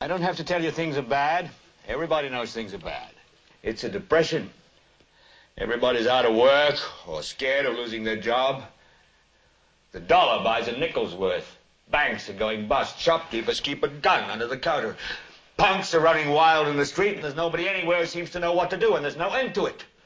I don't have to tell you things are bad. Everybody knows things are bad. It's a depression. Everybody's out of work or scared of losing their job. The dollar buys a nickel's worth. Banks are going bust. Shopkeepers keep a gun under the counter. Punks are running wild in the street, and there's nobody anywhere who seems to know what to do, and there's no end to it.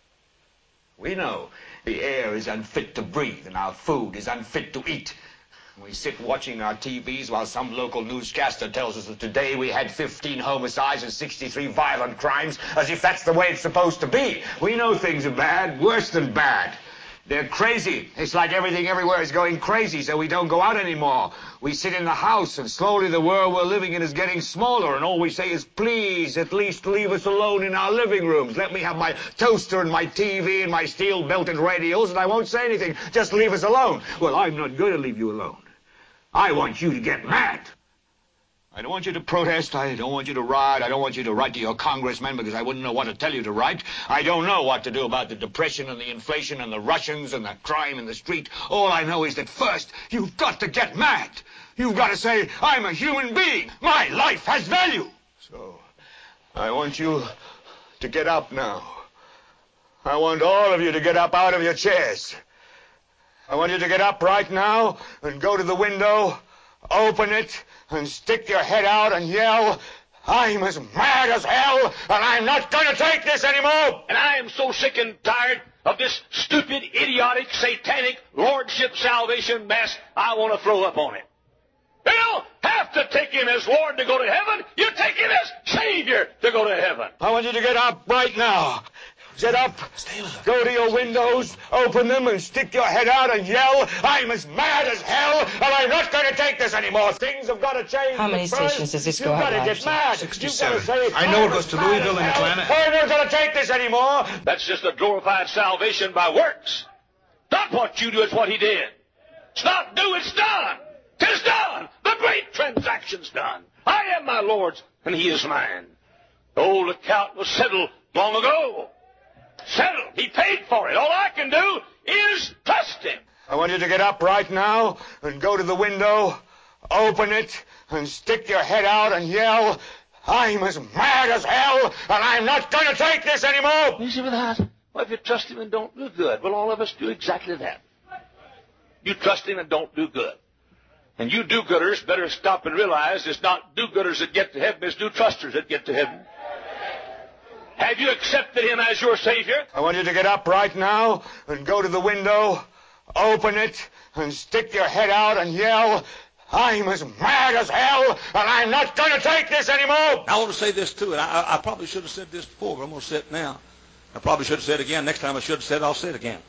We know the air is unfit to breathe, and our food is unfit to eat. We sit watching our TVs while some local newscaster tells us that today we had 15 homicides and 63 violent crimes, as if that's the way it's supposed to be. We know things are bad, worse than bad. They're crazy. It's like everything everywhere is going crazy, so we don't go out anymore. We sit in the house, and slowly the world we're living in is getting smaller, and all we say is, please, at least leave us alone in our living rooms. Let me have my toaster and my TV and my steel-belted radios, and I won't say anything. Just leave us alone. Well, I'm not going to leave you alone. I want you to get mad. I don't want you to protest. I don't want you to riot. I don't want you to write to your congressman because I wouldn't know what to tell you to write. I don't know what to do about the depression and the inflation and the Russians and the crime in the street. All I know is that first, you've got to get mad. You've got to say, I'm a human being. My life has value. So, I want you to get up now. I want all of you to get up out of your chairs. I want you to get up right now and go to the window, open it, and stick your head out and yell, I'm as mad as hell, and I'm not going to take this anymore. And I am so sick and tired of this stupid, idiotic, satanic lordship salvation mess, I want to throw up on it. You don't have to take him as Lord to go to heaven. You take him as Savior to go to heaven. I want you to get up right now. Get up, go to your windows, open them, and stick your head out and yell, I'm as mad as hell, and I'm not going to take this anymore. Things have got to change. How many stations does this go out? You've got to get mad. 67. Say, I know it goes to Louisville and Atlanta. I'm not going to take this anymore. That's just a glorified salvation by works. Not what you do, it's what he did. It's not do, it's done. 'Tis done. The great transaction's done. I am my Lord's, and he is mine. The old account was settled long ago. Settled. He paid for it. All I can do is trust him. I want you to get up right now and go to the window, open it, and stick your head out and yell, I'm as mad as hell, and I'm not going to take this anymore. Easy with that. Well, if you trust him and don't do good, well, all of us do exactly that. You trust him and don't do good. And you do-gooders better stop and realize it's not do-gooders that get to heaven, it's do-trusters that get to heaven. Have you accepted him as your Savior? I want you to get up right now and go to the window, open it, and stick your head out and yell, I'm as mad as hell, and I'm not going to take this anymore. I want to say this, too, and I probably should have said this before, but I'm going to say it now. I probably should have said it again. Next time I should have said it, I'll say it again.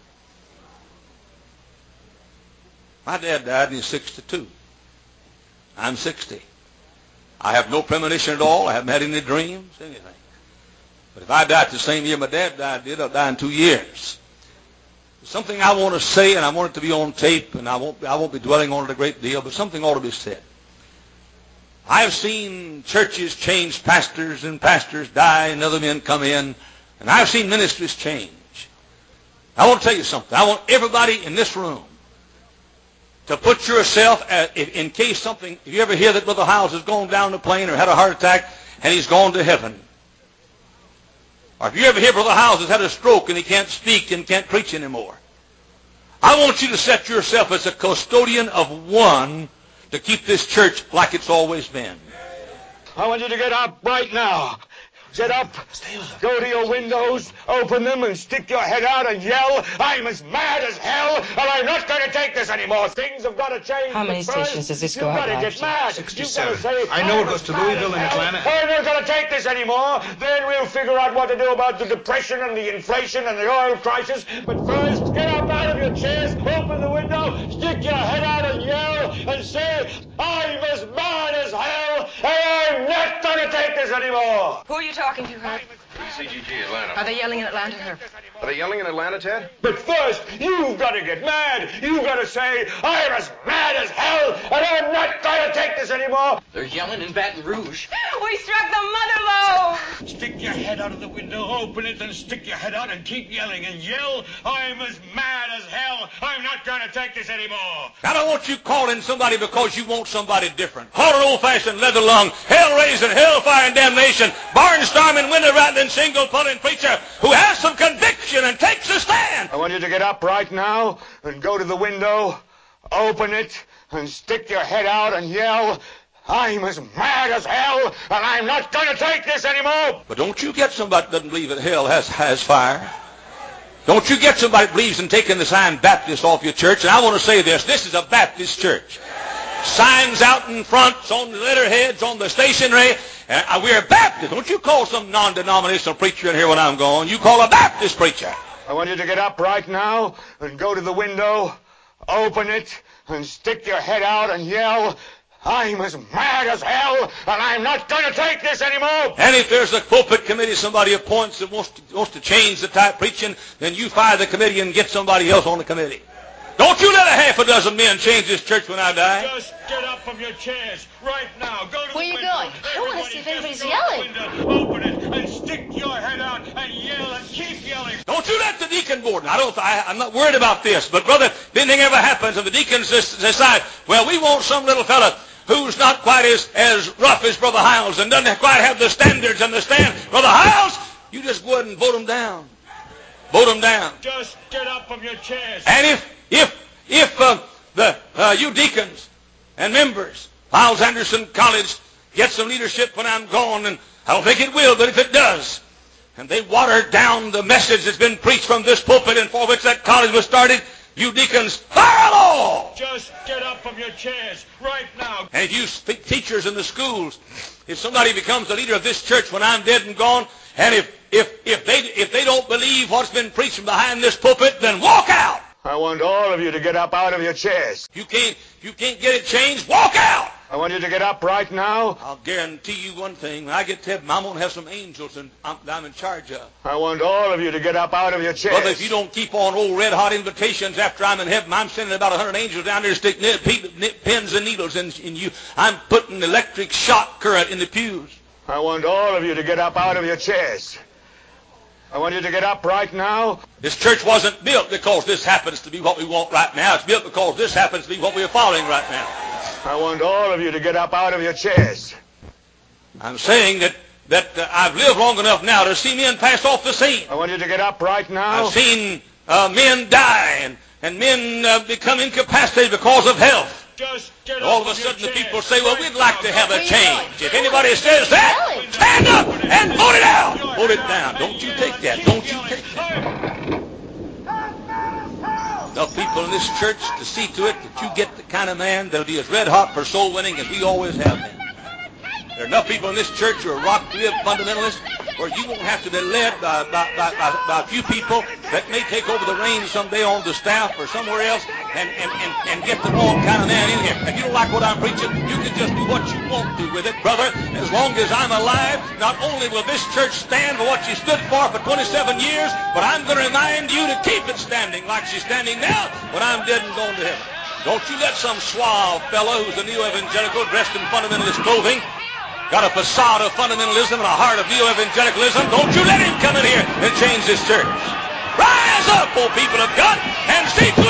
My dad died and he's 62. I'm 60. I have no premonition at all. I haven't had any dreams, anything. But if I died the same year my dad died, I'll die in 2 years. Something I want to say, and I want it to be on tape, and I won't be dwelling on it a great deal, but something ought to be said. I have seen churches change pastors, and pastors die, and other men come in, and I've seen ministries change. I want to tell you something. I want everybody in this room to put yourself, in case something, if you ever hear that Brother Hiles has gone down the plane or had a heart attack, and he's gone to heaven. Or if you ever hear Brother Hiles has had a stroke and he can't speak and can't preach anymore. I want you to set yourself as a custodian of one to keep this church like it's always been. I want you to get up right now. Get up, go to your windows, open them, and stick your head out and yell, I'm as mad as hell, and I'm not going to take this anymore. Things have got to change. How many stations does this go out? You've got to get mad. 67. Say, I know it goes to Louisville and Atlanta. I'm not going to take this anymore. Then we'll figure out what to do about the depression and the inflation and the oil crisis. But first, get up out of your chairs, open the window, stick your head out and yell, and say, I'm as mad as hell, and I'm not going to take this anymore. Who are you talking to, Herb? CGG Atlanta. Are they yelling in Atlanta, Herb? Are they yelling in Atlanta, Ted? But first, you've got to get mad. You've got to say, I'm as mad as hell, and I'm not going to take this anymore. They're yelling in Baton Rouge. We struck the mother lode. Stick your head out of the window, open it, and stick your head out and keep yelling and yell, I'm as mad as hell. I'm not going to take this anymore. I don't want you calling somebody because you want somebody different. Call an old-fashioned leather lung, hell-raising, hellfire and damnation, barnstorming, window-rattling, shingle-pulling preacher who has some conviction and takes a stand. I want you to get up right now and go to the window, open it, and stick your head out and yell, I'm as mad as hell, and I'm not going to take this anymore. But don't you get somebody that doesn't believe that hell has fire. Don't you get somebody that believes in taking the sign Baptist off your church. And I want to say this is a Baptist church. Signs out in front, on the letterheads, on the stationery. We're Baptist. Don't you call some non-denominational preacher in here when I'm gone. You call a Baptist preacher. I want you to get up right now and go to the window, open it, and stick your head out and yell, I'm as mad as hell, and I'm not going to take this anymore. And if there's a pulpit committee somebody appoints that wants to change the type preaching, then you fire the committee and get somebody else on the committee. Don't you let a half a dozen men change this church when I die. Just get up from your chairs right now. Go to Where the you window. going? I want to see if anybody's Go to yelling. the window, open it, and stick your head out and yell and keep yelling. Don't you let the deacon board. I'm not worried about this, but brother, if anything ever happens and the deacons decide, well, we want some little fella who's not quite as rough as Brother Hiles and doesn't quite have the standards and the stand. Brother Hiles, you just go ahead and vote him down. Vote him down. Just get up from your chairs. And if you deacons and members, Miles Anderson College gets some leadership when I'm gone, and I don't think it will, but if it does, and they water down the message that's been preached from this pulpit and for which that college was started, you deacons, fire them all! Just get up from your chairs right now. And if you teachers in the schools, if somebody becomes the leader of this church when I'm dead and gone, and if they don't believe what's been preached from behind this pulpit, then walk out. I want all of you to get up out of your chairs. You can't get it changed. Walk out. I want you to get up right now. I'll guarantee you one thing. When I get to heaven, I'm going to have some angels I'm in charge of. I want all of you to get up out of your chairs. Brother, if you don't keep on old red-hot invitations after I'm in heaven, I'm sending about 100 angels down there to stick pins and needles in you. I'm putting electric shock current in the pews. I want all of you to get up out of your chairs. I want you to get up right now. This church wasn't built because this happens to be what we want right now. It's built because this happens to be what we're following right now. I want all of you to get up out of your chairs. I'm saying that I've lived long enough now to see men pass off the scene. I want you to get up right now. I've seen men die and men become incapacitated because of health. Just get All of a sudden the people say, well, we'd like to have a change. If anybody says that, stand up and vote it out. Vote it down. Don't you take that. Don't you take that. Enough people in this church to see to it that you get the kind of man that'll be as red hot for soul winning as we always have been. There are enough people in this church who are rock-rib fundamentalists where you won't have to be led by a few people that may take over the reins someday on the staff or somewhere else and get the wrong kind of man in here. If you don't like what I'm preaching, you can just do what you want to with it, brother. As long as I'm alive, not only will this church stand for what she stood for 27 years, but I'm going to remind you to keep it standing like she's standing now when I'm dead and gone to heaven. Don't you let some suave fellow who's a neo-evangelical dressed in fundamentalist clothing, got a facade of fundamentalism and a heart of neo-evangelicalism, don't you let him come in here and change this church. Rise up, O people of God, and see